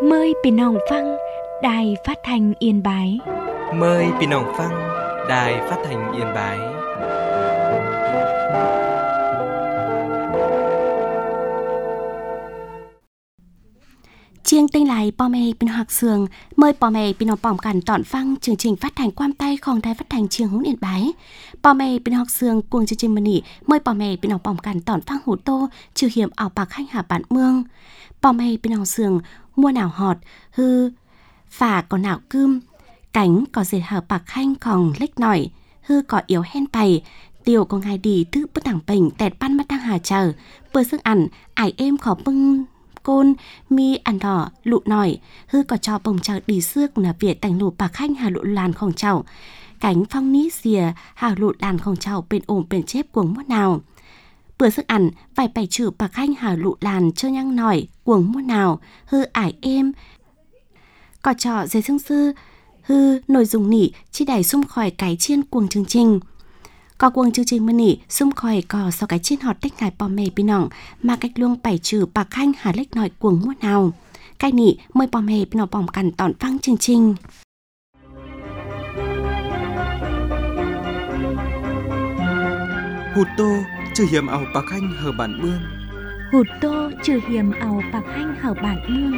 Mờiพี่น้องฟังĐài Phát thanh Yên Bái. Mờiพี่น้องฟัง Đài Phát thanh Yên Bái. Chiêng tinh lại bò mẹ bên học sường, mời bò mẹ bên học bỏng cản tọn phăng chương trình phát thanh quan tayของĐài Phát thanh Chiêng Hướng Yên Bái. Bò mẹ bên học sường cuồng chương trình mani mời bò mẹ bên học bỏng cản tọn phăng hủ tô trừ hiểm ảo bạc hành hạ bản mương. Bò mẹ bên học sường mua nào họt hư phả có nào cơm cánh có dệt hở bạc hành còn lếch nổi hư có yếu hen bày tiểu có ngày đi thứ bất đẳng bệnh tẹt ban mắt đang hà chờ bữa sức ăn ải êm khó bưng côn mi ăn đỏ lụ nổi hư có cho bồng chờ đi xước là việt tành lụ bạc hành hà lụ làn không chậu cánh phong ní xìa hà lụ làn không chậu bên ổn bên chép cuồng mua nào bữa sức ăn vài bài trừ bạc hành hà lụ làn chơi nhăng nổi cuồng mua nào hư ải êm có trò dây xương sư hư nội dung nỉ chỉ đẩy xung khỏi cái chiên cuồng chương trình có cuồng chương trình mani xung khỏi có sau cái chiên hot tách ngài bò mè pin nòng mà cách luông bảy trừ bạc khanh hà lách nói cuồng mua nào cái nỉ mời bò mè pin nòng bỏng cằn tọn phăng chương trình Hụt tô trừ hiểm ảo bạc khanh hở bản mương. Hụt tô trừ hiểm ảo bạc hành hở bản mương.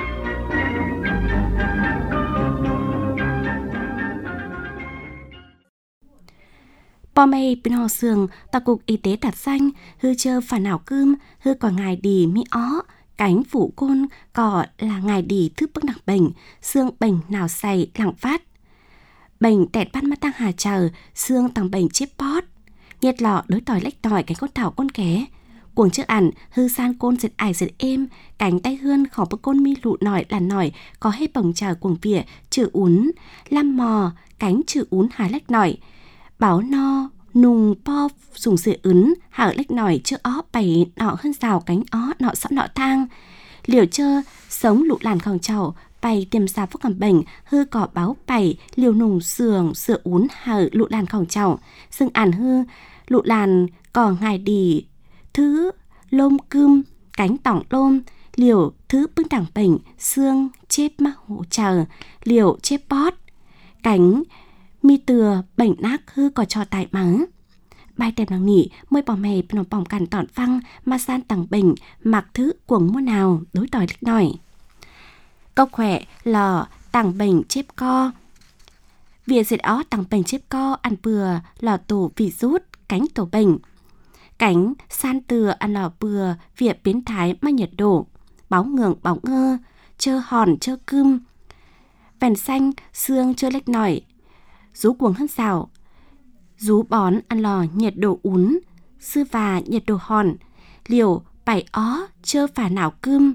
bò mè bên họ sường tàu cục y tế đặt xanh hư chơ phản ảo cơm hư có ngài đi mi ó cánh phủ côn có là ngài đi thức bức đặc bệnh xương bệnh nào say lặng phát bệnh tẹt bắt mắt tăng hà chờ xương tăng bệnh chếp bót nhiệt lọ đối tỏi lách tỏi cái con thảo con ké cuồng trước ẩn hư san côn giật ải giật êm cánh tay hươn khó bức côn mi lụ nỏi là nỏi có hết bồng chờ cuồng vỉa chữ ún lam mò cánh chữ ún hà lách nỏi báo no nùng po dùng sữa ấn hở lách nổi chưa ó bày nọ hơn rào cánh ó nọ sọ nọ thang liều chơ sống lụ làn khòng chậu bày tiềm xa phúc cầm bệnh hư cỏ báo bày liều nùng sườn sữa ún hở lụ làn khòng chậu xưng ản hư lụ làn cỏ ngài đi thứ lôm cơm cánh tỏng lôm liều thứ bưng đẳng bệnh xương chép mắc hổ chờ liều chép bót cánh mi từa bệnh nát hư có cho tại mắng bài đẹp năng nỉ môi bò mè nó bỏng cằn tọn phăng mà san tặng bệnh mặc thứ cuồng mua nào đối tỏi lích nổi câu khỏe lò tặng bệnh chép co việc diệt ó tặng bệnh chép co ăn bừa lò tổ vị rút cánh tổ bệnh cánh san từa ăn lò bừa việc biến thái mà nhiệt độ báo ngưỡng báo ngơ chơ hòn chơ cơm vèn xanh xương chơ lích nổi rú cuồng hơn xào rú bón ăn lò nhiệt độ ún sư và nhiệt độ hòn liều bảy ó chơ phả nào cơm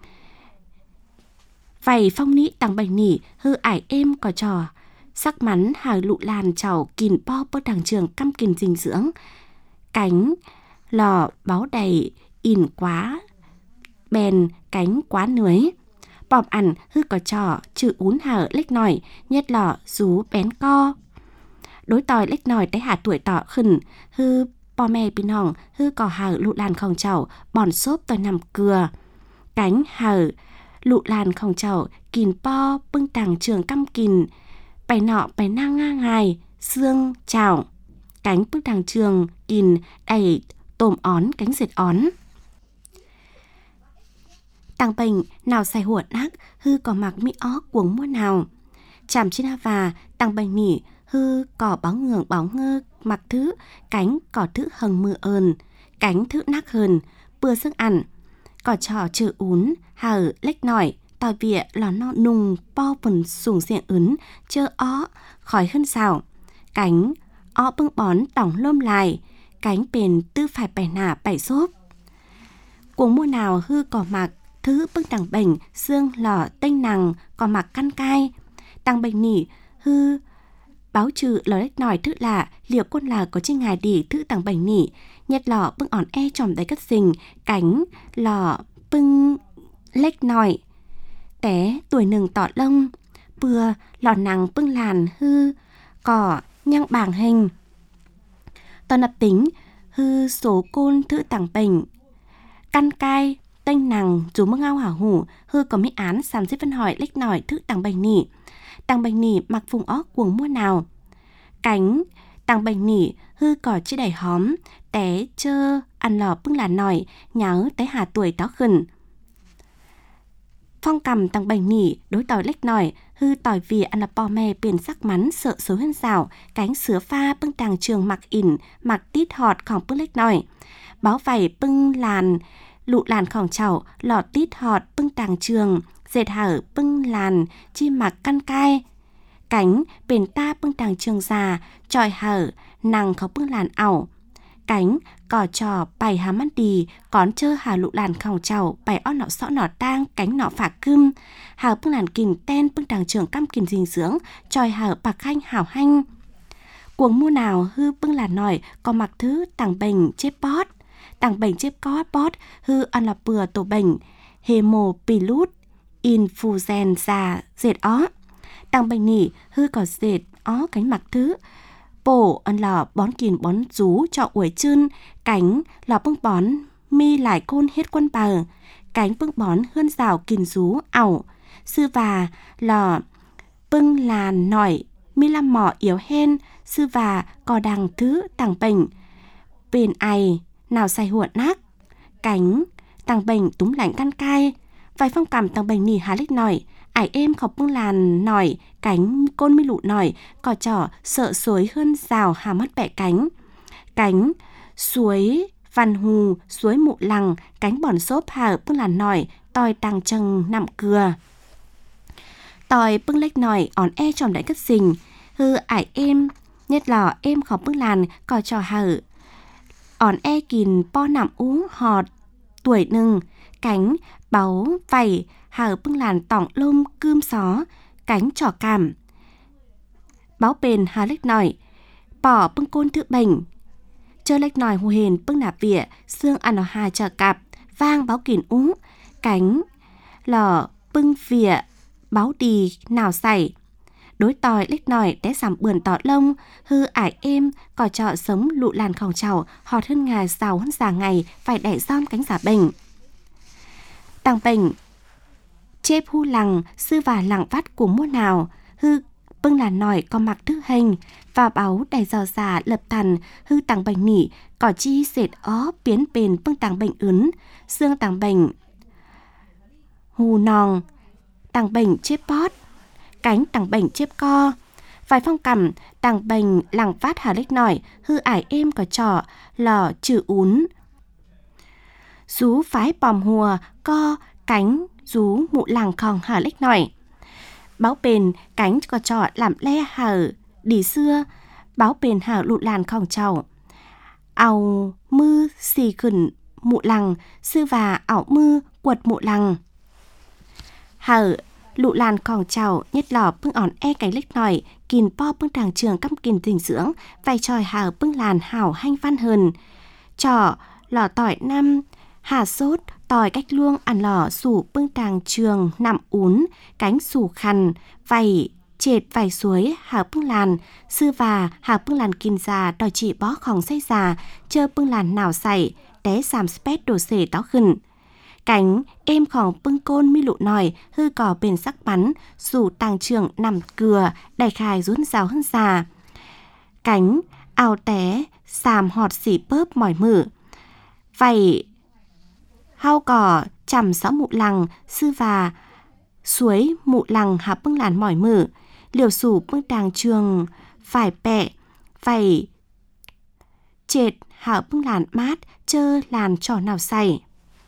vầy phong nĩ tăng bành nỉ hư ải êm có trò sắc mắn hà lụ làn chảo kìn po bơ đằng trường căm kìn dinh dưỡng cánh lò báo đầy in quá bèn cánh quá nưới bọm ăn hư có trò chữ ún hở lếch nổi nhất lọ rú bén co đối tỏi lếch nổi tới hạ tuổi tọ khẩn hư bò mè pin hỏng hư có hở lụ làn không chậu bòn xốp tỏi nằm cừa cánh hở lụ làn không chậu kìn po bưng tàng trường căm kìn bài nọ bài nang nga ngài xương chảo cánh bưng tàng trường kìn đầy tôm ón cánh dệt ón tăng bệnh nào xài huột nát hư có mặc mi ó cuống mua nào chạm trên ha và tăng bệnh nỉ hư có báo ngưỡng báo ngơ mặc thứ cánh có thứ hằng mưa ơn cánh thứ nát hơn bưa sức ăn có trò chữ ún hở lách nổi tỏi vịa lò no nùng po phần sùng diện ấn chơ ó khỏi hơn xào cánh ó bưng bón tỏng lôm lại cánh bền tư phải bẻ nả bẻ xốp cuống mua nào hư có mặc thứ bưng đằng bệnh xương lò tinh nằng có mặc căn cai tăng bệnh nỉ hư báo trừ lò lách nổi thứ lạ liệu con là có trên ngài đi thứ tăng bệnh nỉ nhét lò bưng ỏn e tròm đầy cất sình cánh lò bưng lách nổi té tuổi nừng tọt lông bừa lò nằng bưng làn hư cỏ nhang bảng hình toàn lập tính hư số côn thứ tăng bệnh căn cai Tênh nàng dù mơ ngao hả hủ, hư có mỹ án xàm giết văn hỏi lích nổi thức tàng bành nỉ. Tàng bành nỉ mặc vùng óc cuồng mua nào. Cánh tàng bành nỉ hư cỏ chia đầy hóm, té chơ ăn lò bưng là nổi, nhớ tới hà tuổi đó khẩn. Phong cầm tàng bành nỉ đối tỏi lích nổi, hư tỏi vì ăn là bò mè biển sắc mắn sợ số hơn rào, cánh sứa pha bưng tàng trường mặc ỉn, mặc tít họt khỏng bưng lích nổi. Báo vảy bưng làn, lụ làn khỏng chảo, lọ tít họt bưng tàng trường, dệt hở bưng làn, chi mặc căn cai. Cánh bền ta bưng tàng trường già, tròi hở, nàng khó bưng làn ảo. Cánh cỏ trò bày há mắt đi, còn chơ hà lụ làn khỏng chảo, bày on nọ sọ nọ tang, cánh nọ phả cưng. Hà bưng làn kìm ten bưng tàng trường căm kìm dinh dưỡng, tròi hở bạc hanh hảo hanh. Cuồng mua nào hư bưng làn nổi, có mặc thứ tàng bềnh chếp bót. Tàng bềnh chếp có bót hư ăn là bừa tổ bềnh, hemopilus influenza dệt ó. Tàng bềnh nỉ hư có dệt ó cánh mặc thứ. Bổ ăn lò bón kìn bón rú cho uổi chân, cánh lò bưng bón mi lại côn hết quân bờ, cánh bưng bón hơn rào kìn rú ảo. Sư và lò bưng làn nổi mi làm mỏ yếu hen, sư và có đằng thứ tàng bềnh bền ai nào say huộn nát. Cánh tàng bềnh túm lạnh căn cai, vài phong cảm tàng bềnh nỉ há lích nổi, ải êm khóc bưng làn nổi, cánh côn mi lụ nổi, cỏ trỏ sợ suối hơn rào hà mất bẹ cánh. Cánh suối văn hù, suối mụ lằng, cánh bòn xốp hà bưng làn nổi, tòi tàng trần nằm cừa. Tòi bưng lách nổi, ỏn e tròm đại cất xình, hư ải êm, nhất lò êm khóc bưng làn, cỏ trỏ hở. Ỏn e kìn po nằm uống họt, tuổi nừng, cánh báu vảy, hở bưng làn tỏng lôm cươm xó, cánh trỏ cảm. Báo bền hà lách nổi, bỏ bưng côn thự bềnh. Chơ lách nổi hù hền bưng nạp vỉa, xương ăn nó hà trở cạp, vang báo kìn uống, cánh lò bưng vỉa, báo đi nào xảy. Đối tòi lách nổi té giảm bườn tỏ lông, hư ải êm, cỏ trọ sống lụ làn khỏng chảo, họt hơn ngà rào hơn già ngày, phải đẩy giom cánh giả bềnh. Tàng bềnh chếp hu lằng, sư và lằng vắt của mua nào, hư bưng là nổi có mặc thức hình, và báo đầy giò già lập tàn, hư tàng bềnh nỉ, cỏ chi dệt ó biến bền bưng tàng bềnh ướn, xương tàng bềnh hù nòng, tàng bềnh chếp bót, cánh tàng bềnh chếp co. Vài phong cằm tàng bềnh lằng vắt hà lích nổi, hư ải êm có trỏ, lò trừ ún. Rú phái bòm hùa, co, cánh, rú mụ lằng khòng hà lích nổi. Báo bền cánh có trọ làm le hở đi xưa, báo bền hở lụ làn khòng trầu. Ảo mư xì khẩn mụ lằng, sư và ảo mư quật mụ lằng. Hở lụ làn khòng trầu nhất lò bưng ỏn e cánh lích nổi, kìn po bưng tràng trường căm kìn dinh dưỡng, vài tròi hở bưng làn hảo hanh văn hờn. Trọ lò tỏi năm, hà sốt, tỏi cách luông ăn lò sủ bưng tràng trường nằm ún, cánh sủ khăn, vầy chệt vài suối hà bưng làn, sư và hà bưng làn kìn già đòi chỉ bó khòng say già, chơ bưng làn nào xảy, té xàm spét đồ xể táo khẩn. Cánh êm khòng bưng côn mi lụ nòi, hư cỏ bền sắc bắn, sủ tàng trường nằm cừa, đầy khai rún rào hơn già. Cánh ao té, xàm họt xỉ bớp mỏi mử. Vầy hao cỏ chằm rõ mụ lằng, sư và suối mụ lằng hà bưng làn mỏi mử, liều sủ bưng tàng trường phải bẹ, vầy chệt hà bưng làn mát, chơ làn trò nào say.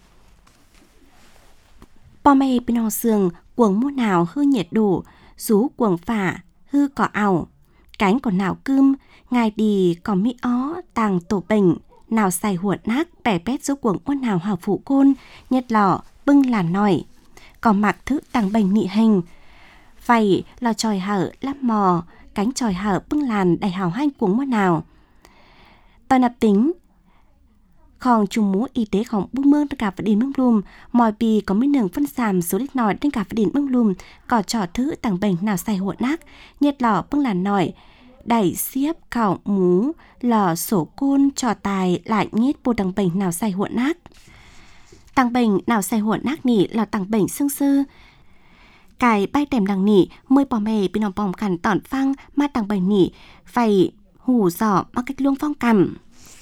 Bò mê bên hò sườn, cuồng mua nào hư nhiệt đủ, rú cuồng phả, hư cỏ ảo. Cánh còn nào cơm, ngài đi có mỹ ó, tàng tổ bệnh, nào xài huột nát, bẻ bét dấu cuồng ôn nào hào phụ côn, nhật lọ, bưng là nổi. Còn mặc thứ tàng bệnh nị hình. Vậy là tròi hở lắp mò, cánh tròi hở bưng làn đầy hào hanh cuồng mua nào. Tòa nạp tính, khòng trùng mũ y tế khòng bưng mương tất cả vật điên mương lùm, mòi bì có mấy nường phân xàm số đích nòi đến cả vật điên mương lùm, cỏ trò thứ tàng bệnh nào xài huột nát, nhật lọ bưng làn nổi. Đẩy xiếp khảo mú lò sổ côn trò tài lại nhét bồ đằng bệnh nào say huộn nát. Tăng bệnh nào xài huộn nác nỉ là tăng bệnh xương sư. Cái bay tèm đằng nỉ mười bỏ mề bị nòng bỏng khẩn tỏn phăng mà tăng bệnh nỉ phải hù dọ bằng cách luông phong cầm.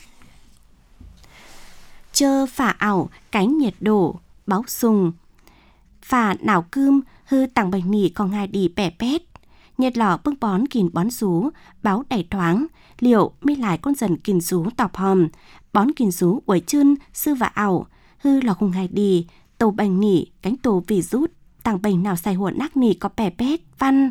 Chơ phả ảo cánh nhiệt độ báo sùng. Phả nào cơm hư tăng bệnh nỉ còn ngài đi bẻ pét. Nhiệt lọ bưng bón kìn bón rú báo đầy thoáng. Liệu mới lại con dần kìn rú tọp hòm. Bón kìn rú uổi chân sư và ảo. Hư lọ hùng ngài đi tổ bệnh nỉ cánh tổ vì rút. Tăng bệnh nào xài huộn nắc nỉ có bẻ pét văn.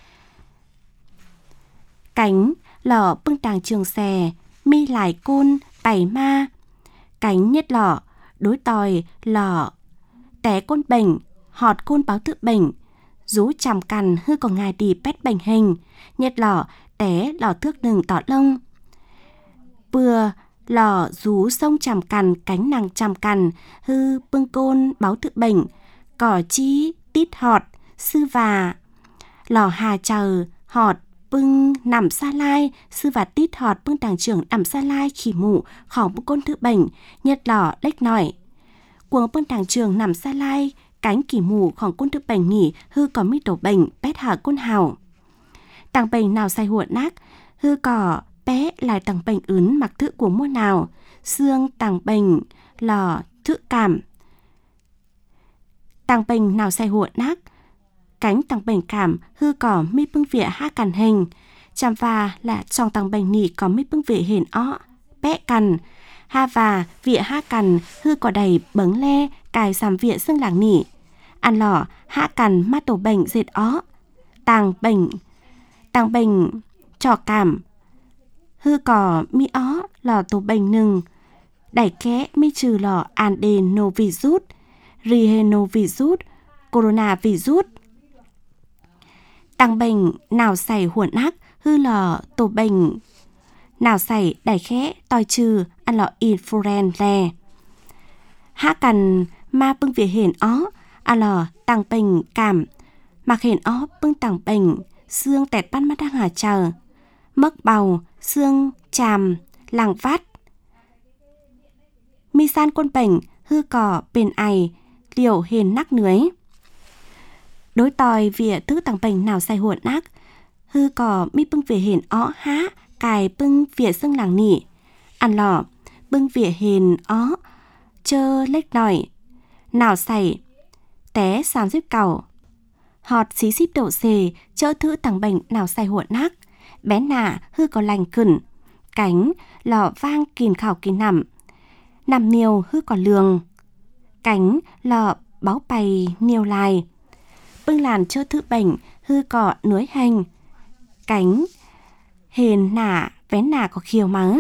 Cánh lọ bưng tàng trường xè mi lại côn tẩy ma. Cánh nhất lọ đối tòi lọ té côn bệnh họt côn báo tự bệnh. Rú chằm cằn hư còn ngài đi pét bệnh hình. Nhất lọ té lọ thước nừng tỏ lông. Vừa lọ rú sông chằm cằn cánh nàng chằm cằn hư bưng côn báo tự bệnh. Cỏ chi tít họt sư và lò hà chờ họt bưng nằm xa lai sư và tít họt bưng tàng trưởng nằm xa lai khỉ mụ khỏi bưng côn tự bệnh nhất lò đếch nổi cuồng bưng tàng trưởng nằm xa lai cánh khỉ mụ khỏi côn tự bệnh nghỉ hư có mi tổ bệnh pét hở côn hào tàng bệnh nào sai huộn nát hư cỏ bé lại tàng bệnh ướn mặc thự của mua nào xương tàng bệnh lò thự cảm. Tăng bệnh nào sai huộn nát cánh tăng bệnh cảm hư cỏ mi bưng vỉa ha cằn hình chăm và là trong tăng bệnh nỉ có mi bưng vỉa hền ó bé cằn ha và vỉa ha cằn hư cỏ đầy bấng le cài sàm vỉa xương làng nỉ ăn lỏ ha cằn ma tổ bệnh dệt ó tăng bệnh trò cảm hư cỏ mi ó lò tổ bệnh nừng đẩy ké mi trừ lò adenovirus rhinovirus coronavirus. Tăng bệnh nào xảy huộn ác hư lò tổ bệnh nào xảy đẩy khẽ tòi trừ ăn lò influenza. Hạ cần ma bưng vỉa hển ó ăn lò tăng bệnh cảm mặc hển ó bưng tăng bệnh xương tẹt bắt mắt đang hà chờ mấc bầu xương chàm làng vắt. Mi san côn bệnh hư cỏ bền ải liệu hền nắc nưới. Đối tòi vỉa thứ tăng bệnh nào sai huộn nắc hư cỏ mi bưng vỉa hền ó há cài bưng vỉa xương làng nỉ ăn lò bưng vỉa hền ó chơ lếch nổi nào xảy té sàn díp cầu họt xí xíp đổ xề chơ thứ tăng bệnh nào sai huộn nắc bé nà hư có lành cẩn cánh lò vang kìn khảo kìn nằm nhiều hư có lường cánh lọ báo bày nhiều lại bưng làn chơ thứ bệnh hư cọ núi hành cánh hền nả vén nả có khiêu mắng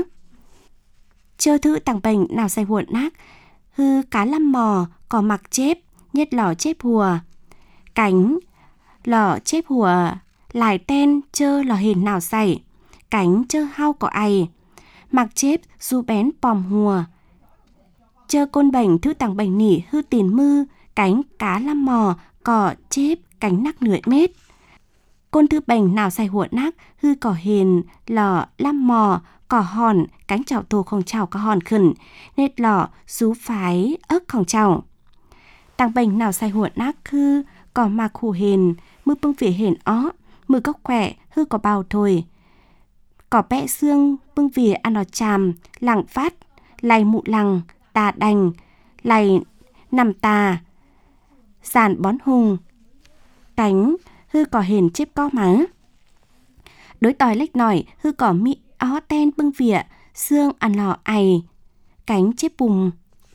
chơ thứ tăng bệnh nào sai huộn nát hư cá lăm mò có mặc chép nhất lò chép hùa cánh lò chép hùa lại tên chơ lò hền nào xảy cánh chơ hao có ai mặc chép du bén pòm hùa chơ côn bệnh thứ tăng bệnh nỉ hư tiền mư cánh cá lăm mò cỏ chép cánh nắc nửa mét côn thứ bệnh nào sai huộn nắc hư cỏ hền lò lăm mò cỏ hòn cánh chảo thù không chảo có hòn khẩn nết lò rú phái ớt không chảo tăng bệnh nào sai huộn nắc hư cỏ mạc hù hền mư bưng vỉa hền ó mư gốc khỏe hư có bào thôi cỏ bẽ xương bưng vỉa ăn nó chàm làng phát lầy mụ lằng tà đành lầy nằm tà sàn bón hùng cánh hư cỏ hền chếp co má đối tòi lách nổi hư cỏ mị ó ten bưng vỉa xương ăn lò ày cánh chếp bùm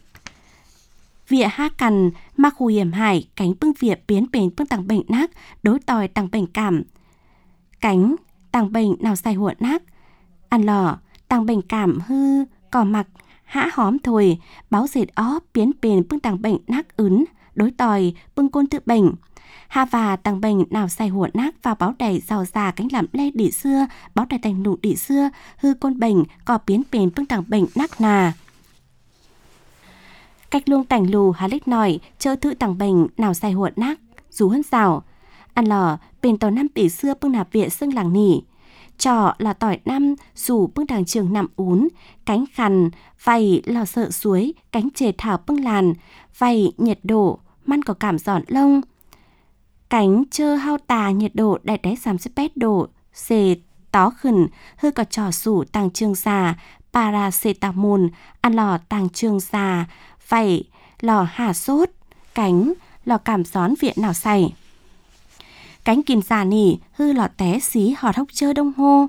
vỉa ha cằn ma khu hiểm hải cánh bưng vỉa biến bền bưng tăng bệnh nát đối tòi tăng bệnh cảm cánh tăng bệnh nào sai huộn nát ăn lò tăng bệnh cảm hư cỏ mặc hã hóm thôi báo dệt ó biến bền bưng tăng bệnh nát ướn đối tòi bưng côn tự bệnh hà và tăng bệnh nào sai huộn nát và báo đầy giàu già cánh làm lê đỉ xưa báo đầy thành nụ đỉ xưa hư côn bệnh có biến bền bưng tăng bệnh nát nà cách luôn tảnh lù hà lích nòi chơ thử tăng bệnh nào sai huộn nát dù hơn rào ăn lò bền tàu năm tỷ xưa bưng nạp viện xương làng nỉ trò là tỏi năm, dù bưng đằng trường nằm ún, cánh khằn, vầy là sợ suối, cánh chề thảo bưng làn, vầy nhiệt độ, măn có cảm giòn lông. Cánh chơ hao tà nhiệt độ đại đáy 38 độ, xề tó khẩn, hơi có trò sủ tàng trường già, paracetamol, ăn lò tàng trường già, vầy lò hà sốt, cánh lò cảm gión viện nào xày. Cánh kìn già nỉ, hư lò té xí họt hốc chơ đông hô.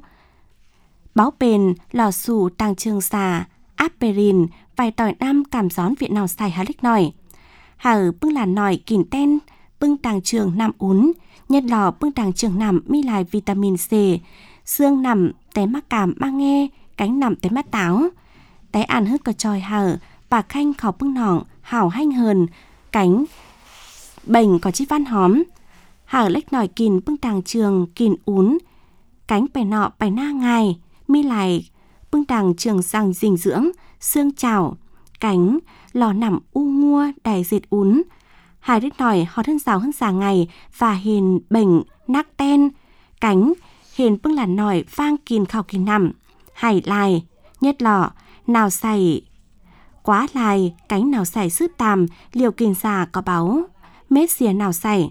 Báo bền, lò sủ tàng trường già, aspirin, vài tỏi năm cảm gión viện nào xài há lích nòi. Hở bưng là nòi kìn ten, bưng tàng trường nằm ún, nhất lò bưng tàng trường nằm mi lại vitamin C, xương nằm té mắc cảm ba nghe, cánh nằm té mắt táo. Té ăn hức có tròi hở, bà khanh khó bưng nỏng, hảo hanh hờn, cánh bệnh có chi văn hóm. Hở lách nòi kìn bưng tàng trường kìn ún, cánh bè nọ bè na ngài, mi lại bưng tàng trường rằng dinh dưỡng, xương chảo, cánh lò nằm u mua đầy dệt ún. Hai đích nòi họ thân rào hơn già ngày và hiền bệnh nắc ten, cánh hiền bưng là nòi vang kìn khảo kìn nằm. Hải lại, nhất lọ, nào xài quá lại, cánh nào xài sứt tàm, liều kìn già có báu, mết xìa nào xài.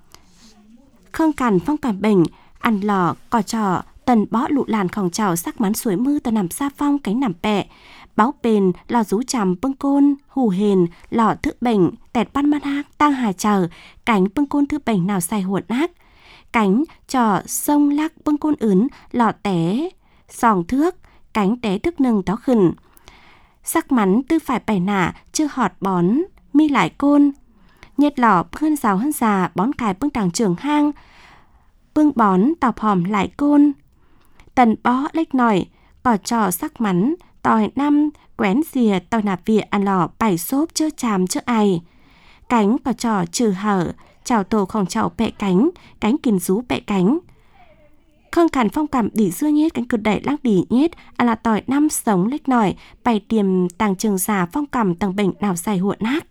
Khương cằn phong cảm bệnh, ăn lò, cò trò, tần bó lụ làn khòng trào sắc mắn suối mưa tờ nằm xa phong cánh nằm bẹ. Báo bền, lò rú chằm bưng côn, hù hền, lò thức bệnh, tẹt ban mắt hác, tăng hà chờ, cánh bưng côn thức bệnh nào xài huột ác. Cánh trò sông lắc bưng côn ướn, lò té, sòng thước, cánh té thức nừng tó khẩn. Sắc mắn tư phải bày nả, chưa họt bón, mi lại côn. Nhiệt lò hơn rào hơn già, bón cài bưng tàng trường hang, bưng bón tọc hòm lại côn. Tần bó lếch nòi, cỏ trò sắc mắn, tỏi năm, quén dìa tỏi nạp vịa ăn lò bảy xốp chơ chàm chơ ai. Cánh cỏ trò trừ hở, chào tổ khổng chậu bẹ cánh kìn rú bẹ cánh. Khương cằn phong cảm đỉ dưa nhết, cánh cực đẩy lắc đỉ nhết, ăn là tỏi năm sống lếch nòi, bày tiềm tàng trường già phong cảm tầng bệnh nào dài huộn ác.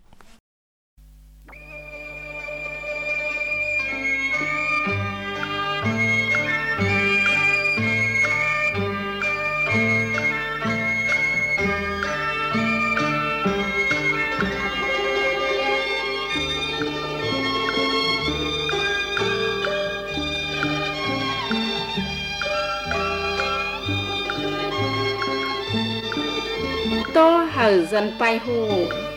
Tô hở dần bay hù.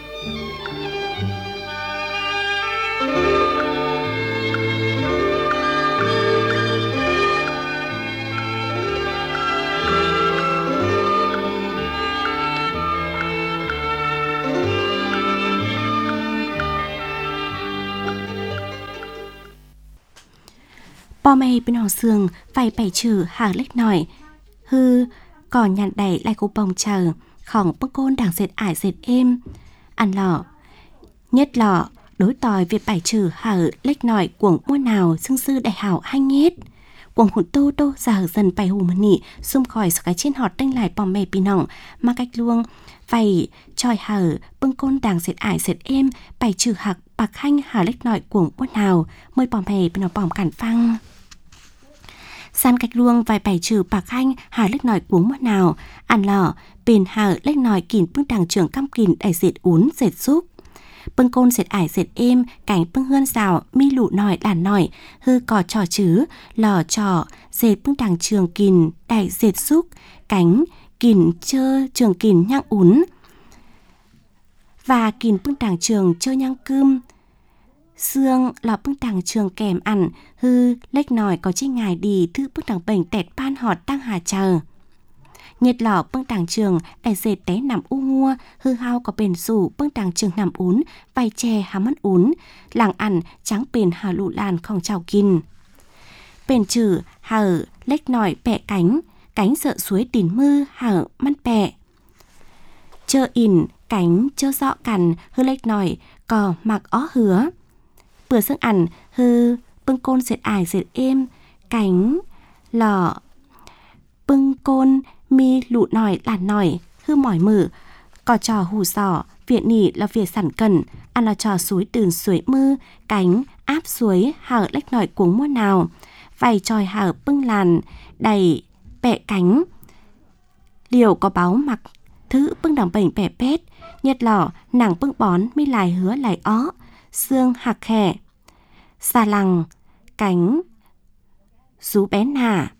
Bò mây bên hò sườn, vài bảy chữ hàng lếch nổi. Hư, cỏ nhàn đẩy lại cô bông chờ, khỏng bức côn đảng dệt ải dệt êm. Ăn lọ, nhất lọ, đối tòi việc bảy chữ hở lếch nổi cuồng mua nào xương sư đại hảo hay nhết. Cuồng hụt tô tô giờ dần bày hù mà nỉ, xung khỏi cái trên họt đanh lại bò mây bên nọng, mà cách luông, vầy, tròi hở, bưng côn đảng dệt ải dệt êm, bảy chữ hạc bạc hanh hở lếch nổi cuồng mua nào, mời bò mây bên nọng bòm cản phăng. San cách luông vài bảy trừ bạc hanh hà lếch nòi cuống mất nào, ăn lò, bền hà lếch nòi kìn bưng đằng trường căm kìn đẩy dệt ún dệt xúc. Bưng côn dệt ải dệt êm, cánh bưng hươn rào, mi lụ nòi đàn nòi, hư cò trò chứ, lò trò, dệt bưng đằng trường kìn đẩy dệt xúc, cánh kìn chơ trường kìn nhang ún. Và kìn bưng đằng trường chơ nhang cơm. Xương lò bưng đằng trường kèm ẩn, hư lếch nòi có chi ngài đi thư bưng đằng bệnh tẹt ban họt tăng hà chờ. Nhiệt lò bưng đằng trường đại dệt té nằm u mua, hư hao có bền rủ bưng đằng trường nằm ún, vai chè há mất ún, làng ẩn trắng bền hà lụ làn không trào kinh. Bền trừ hở lếch nòi bẹ cánh sợ suối tìn mư hở mắt bẹ. Chơ ỉn cánh chơ dọ cằn hư lếch nòi cò mặc ó hứa. Bữa sức ăn hư bưng côn dệt ải dệt êm, cánh lò bưng côn mi lụ nòi làn nòi, hư mỏi mử, cò trò hù sỏ, viện nỉ là việc sản cần, ăn là trò suối tườn suối mư, cánh áp suối hở lếch nòi cuống mua nào, vầy tròi hở bưng làn, đầy bẹ cánh. Liều có báo mặc thứ bưng đằng bệnh bẻ pét, nhật lỏ nàng bưng bón mi lại hứa lại ó, xương hạc khẻ. Xà lằng, cánh, rú bé nà.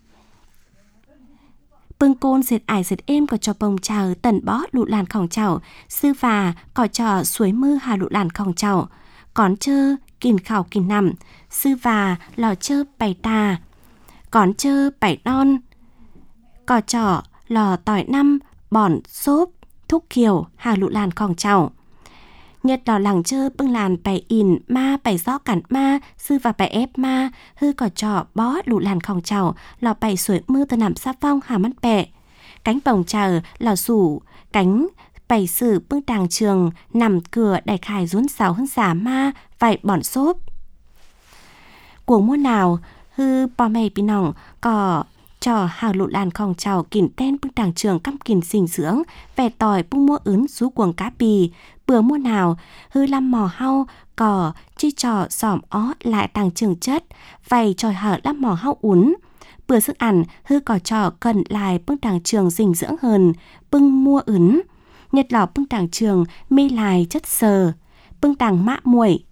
Bưng côn dệt ải dệt êm có cho bông chào tần bó lụ làn khòng chảo, sư và có cho suối mưa hà lụ làn khòng chảo. Còn chơ kìn khảo kìn nằm, sư và lò chơ bày tà. Còn chơ bày non, có trỏ lò tỏi năm, bỏn xốp, thúc kiều hà lụ làn khòng chảo. Nhật lò lằng chơ bưng làn bày in ma bày gió cản ma, sư và bày ép ma, hư có trò bó lụ làn khòng chảo, lò bày suối mưa tờ nằm xa phong hà mắt bẹ. Cánh bồng chờ lò sủ, cánh bày sử bưng đàng trường, nằm cửa đại khải rốn xào hơn giả ma, vạy bỏn xốp. Cuồng mua nào, hư bò mày bị nòng, có trò hào lụ làn khòng chảo kìn ten bưng đàng trường căm kìn dinh dưỡng, vẻ tỏi bưng mua ướn rú cuồng cá bì. Bữa mua nào, hư lăm mò hau, cỏ, chi trò xỏm ó lại tàng trường chất, vầy tròi hở lăm mò hau ún. Bữa sức ăn, hư cỏ trò cần lại bưng đàng trường dinh dưỡng hơn, bưng mua ướn. Nhật lò bưng đàng trường, mê lại chất sờ, bưng đàng mã muội.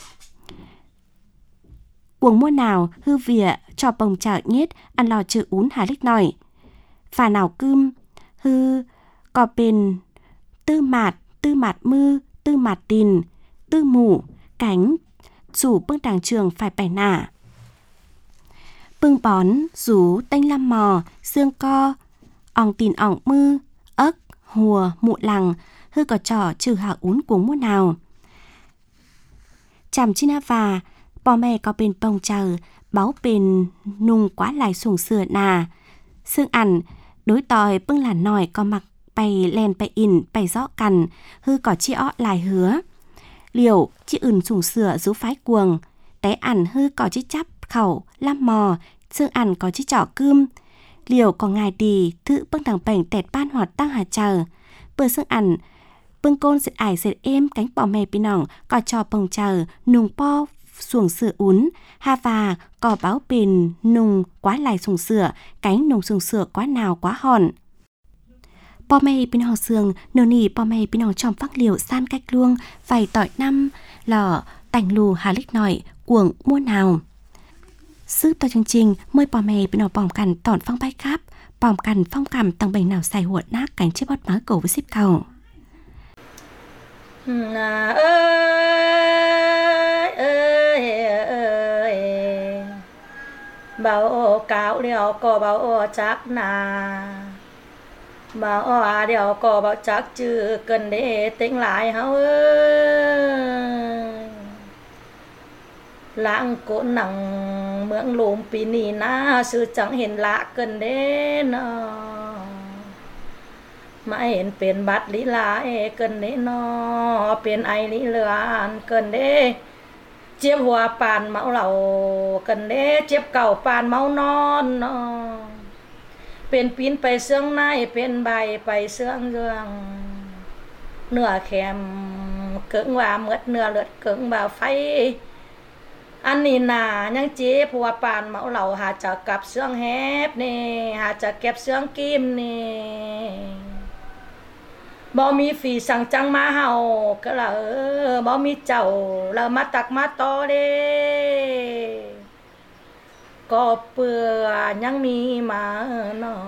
Cuồng mua nào, hư vỉa, trò bồng chảo nhết, ăn lò chữ ún hà lích nòi. Phà nào cơm, hư, cò bền, tư mạt mư, tư mạt tìn, tư mủ, cánh, rủ bưng đàng trường phải bẻ nả. Bưng bón, rú, tanh lăm mò, xương co, ong tìn ong mư, ấc, hùa, mụ lằng, hư có trò trừ hạ ún cuống mua nào. Chàm chi na và, bò mẹ có bên bông chờ, báo bên nung quá lại sùng sửa nà. Xương ăn, đối tòi bưng làn nòi có mặc bày len bày in bày rõ cằn, hư có chi ó lại hứa. Liều chi ửn sùng sửa rú phái cuồng, té ăn hư có chi chắp khẩu, lam mò, xương ăn có chi trỏ cơm. Liều có ngài đi, thử bưng đằng bảnh tẹt ban hoạt tăng hà chờ. Bữa xương ăn, bưng côn dệt ải dệt êm cánh bò mè bị nòng, có cho bông chờ, nung po, xuồng sửa ún, hà và có báo bền nung quá lại xuồng sửa, cánh nung xuồng sửa quá nào quá hòn. Bò mè bên họ sườn, nô nì bò mè bên họ trong phát liều san cách luông, vầy tỏi năm, lò, tành lù hà lích nòi, cuồng mua nào. Sư tòa chương trình, mời bò mè bên họ bòm cằn tỏn phong bay khắp, bòm cằn phong cảm tăng bệnh nào xài huột nát cánh chiếc bót má cổ với ship cầu. Bảo cáo điều có bảo chắc nà, bảo điều có bảo chắc chứ cần để tính lại hao ơi. Lãng cốn nặng mượn lùm pì nì na, sư chẳng hiện lạ cần đến mà hiệnเป็นบัตรlý lại cần đến nó, เป็นไอlý lừa cần đến chiếp hoa bàn máu lầu cần đến chiếp cầu bàn máu non nó, เป็นปีนไปเสื่องในเป็นใบไปเสื่องเรื่องเนื้อแข็มเกิงว่าเมื่อเนื้อเลือดเกิงบ่าไฟอันนี้น่ะยังเจ็บหัวปานเมาเหล่าหาจะกับเสื่องแฮบนี่หาจะเก็บเสื่องกิมนี่บ่มีฝีสั่งจังมาเฮาก็ละบ่มีเจ้าแล้วมาตักมาต่อเด้ก็เปื่อยังมีมาเนาะ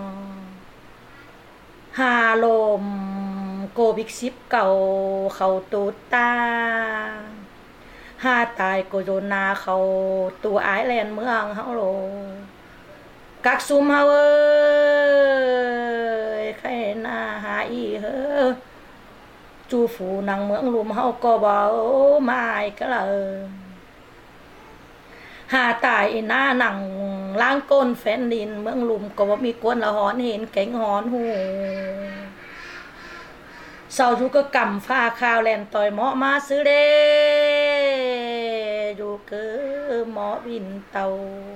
หาลมโควิด10เข้าตูดตาหาตายโคโรนาเข้าตัวไอแลนด์เมืองเฮาโลกักซุมเฮาเอ้ยใครน่าหาอีเฮ้อจูฝูนังเมืองลุมเฮาก็บ่มาอีกละหาตายหน้าหนังล้างก้นแฟนดินเมืองลุมก็ว่ามีกวนละหอนเห็นเก่งหอนหูเศร้าอยู่ก็กำฟ้าข้าวแลนต่อยหมอมาซื้อเด้อยู่ก็หมอวินเตา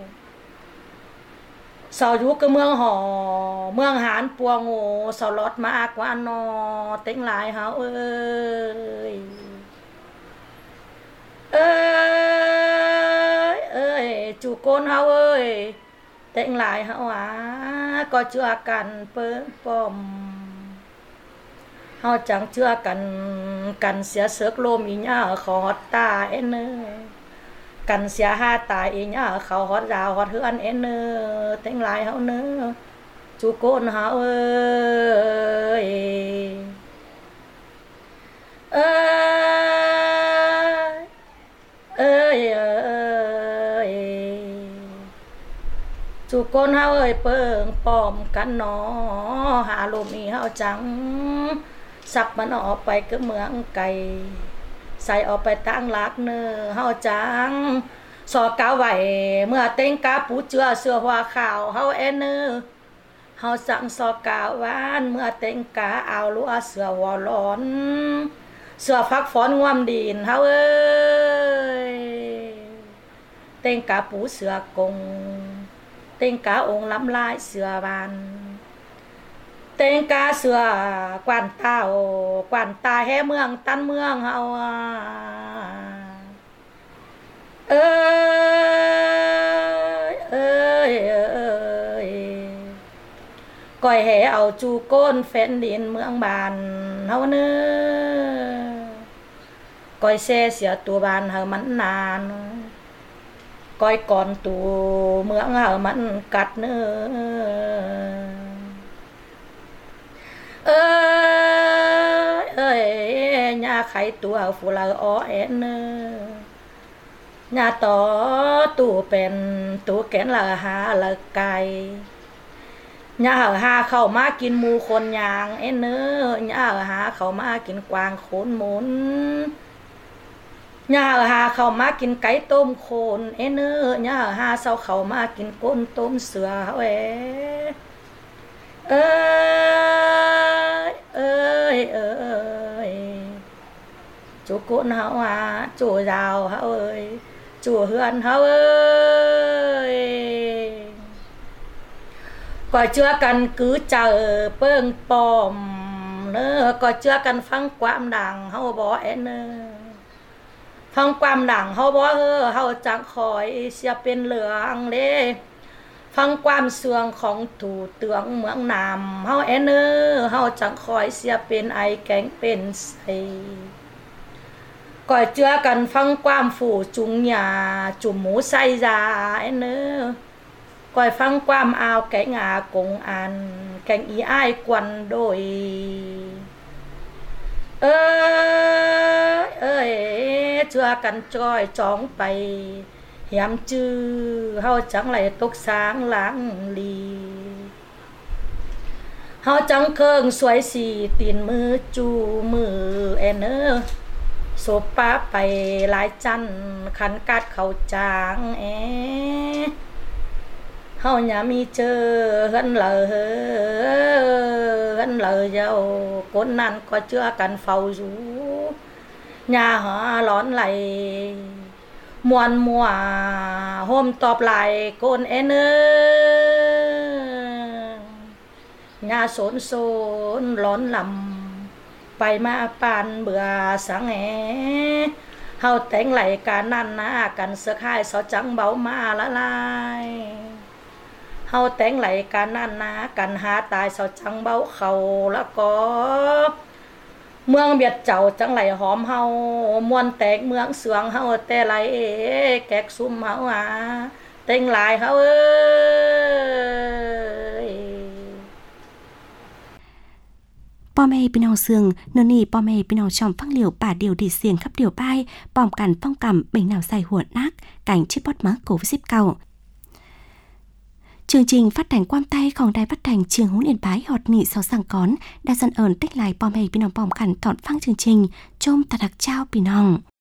เศร้าอยู่ก็เมืองหอเมืองหานปัวโง่เศร้าลอดมากกว่านอเต็งหลายเฮาเอ้ยจูโกนเฮาเอ้ยแต่งหลายเฮาก็เชื่อกันเปิ้นป้อมเฮาจังเชื่อกันเสียเสือกลมอีหญ้าขอดตาเอ็นเนอกันเสียหาตายอีหญ้าเขาฮอดดาวฮอดเฮือนเอ็นเนอแต่งหลายเฮาเนอจุโกนเฮาเอ้ยเอ้ยจุโกนเฮาเอ้ยเปิ้งป้อมกันหนอหาลมอีเฮาจังสับมันออกไปก็เมืองไก่ใส่ออกไปตั้งลักเนอเฮาจังสอกาไว้เมื่อเต็งกาปูเจือเสือหัวขาวเฮาเอ็นเนอเฮาสั่งสอกาวานเมื่อเต็งกาเอาลัวเสือหัวร้อนเสือฟักฝอนงวมดินเฮาเอ้ยเต็งกาปูเสือกงเต็งกาองค์ลำลายเสือบานเต็งกาเสือกวนเต้ากวนตาแห่เมืองตันเมืองเฮาเอ้ยก้อยแห่เอาจูโก้นแฟนดินเมืองบานเฮาเนอก้อยแซ่เสียตัวบานเฮามันนานก้อยก่อนตัวเมืองเฮามันกัดเนอเอ้ยญาไข่ตัวฟูลาอ้อแอนเนอญาต่อตู่เป็นตู่แกนละหาละไก่ญาหาเข้ามากินหมูคนยางเอ็นเนอญาหาเข้ามากินกวางโขนหมุนญาหาเข้ามากินไก่ต้มโคนเอ็นเนอญาหาเซาเข้ามากินก้นต้มเสือเอ้ยจูโกนเฮาจูยาวเฮาเอ้ยจูเฮือนเฮาเอ้ยก็เชื่อกันคือเจอเปิ้งปอมเนอก็เชื่อกันฟังความดังเฮาบ่แอนเนอฟังความดังเฮาบ่เฮาจังคอยเสียเป็นเหลืองเด้ฟังความเสื่องของตู่เตืองเมืองนามเฮาแอนเนอเฮาจังคอยเสียเป็นไอแกงเป็นใสก่อยเจือกันฟังความฝูจุงหญ้าจุ่มหมูใส่ยาแอนเนอก่อยฟังความอาวแกงอากงอันแกงอีอ้ายกวนโดยเอ้ยเจือกันจ้อยจ้องไปยามจื้อเฮาจังไหลตกสางหลังลีเฮาจังเคิงสวยสีตีนมือจูมือแอนเนอโซปาไปหลายจันขันกัดเขาจางเฮาอย่ามีเจอเฮินเลยเจ้าคนนั้นก็เชื่อกันเฝ้าอยู่ญาหาร้อนไหลมวนมัวโฮมตอบไหลโกนเอ็นเนอญาโซนร้อนลำไปมาปานเบื่อสังเฮาแต่งไหลการนั่นนะกันเสือค่ายสอจังเบามาละลายเฮาแต่งไหลการนั่นนะกันหาตายสอจังเบาเขาแล้วก็เมืองเบียดเจ้าจังไหลหอมเฮามวนแตกเมืองเสืองเฮาแต่ไหลแกกซุ่มเฮาแต่งหลายเฮาเอ้ยป้อแม่พี่น้องเสืองเนื้อนี่ป้อแม่พี่น้องชอมฟังเหลียวป่าเดียวดีเสียงขับเดียวป้ายป้อมกันป้องกำเบ่งหนาวใส่หัวนักcảnh chiếc bót má cổ với xếp cầu. Chương trình phát hành quam tayของđài phát hành Trường Húng Yên Bái họt nị sau sang cón đã dần ơn tích lại bom hề bình nòng bom khẩn thọn phăng chương trình chôm ta đặc trao bình nòng.